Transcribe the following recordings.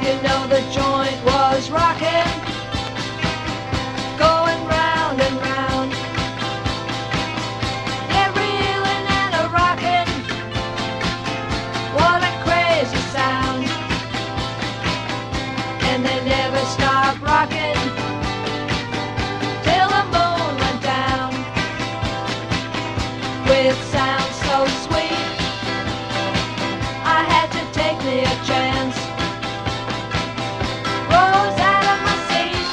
You know the joint was rocking, going round and round. Yeah, reeling and a rocking. What a crazy sound. And they never stopped rocking till the moon went down. With sound so sweet, I had to take me a chance. Rose out of my seat,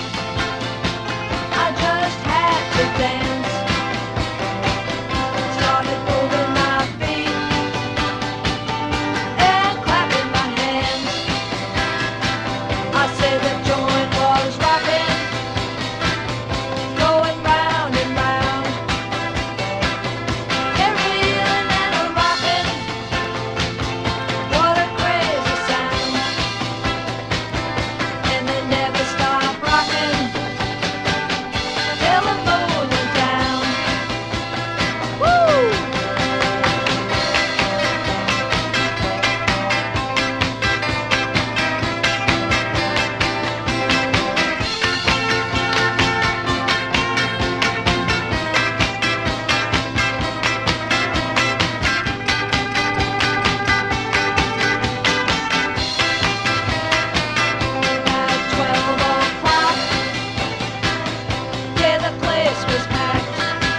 I just had to dance. Started moving my feet and clapping my hands. I said the joint was rocking, going round and round. Yeah, reeling and a rocking. What a crazy sound. And they never stopped rocking till the moon went down. Woo! At 12 o'clock, yeah, the place was packed.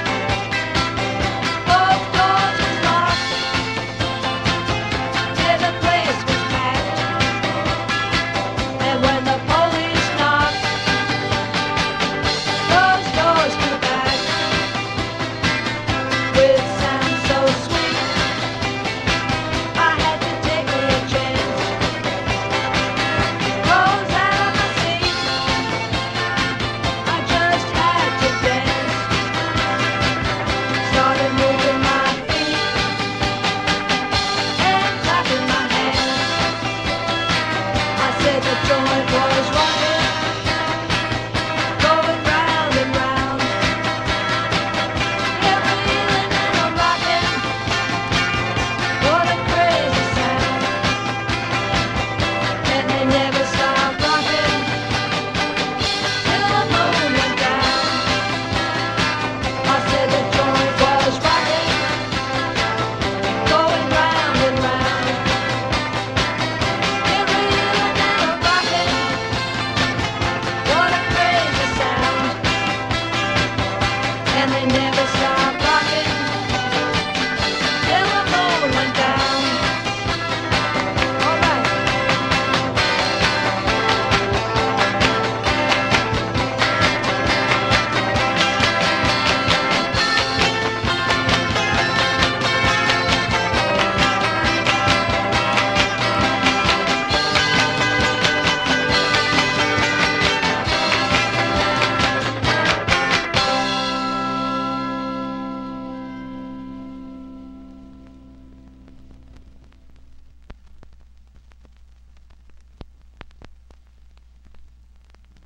Both doors was locked, yeah, the place was packed. And when the police knocked, those doors flew back. With sound so sweet, I had to take me a chance. Rose out of my seat, I just had to dance. Started moving my feet and clapping my hands. I said the joint was rocking, going round and round. Yeah, reeling and a rocking. What a crazy sound. And they never stopped rocking till the moon went down. I said the joint was rocking, going round and round. Yeah, reeling and a rocking. What a crazy sound. And they never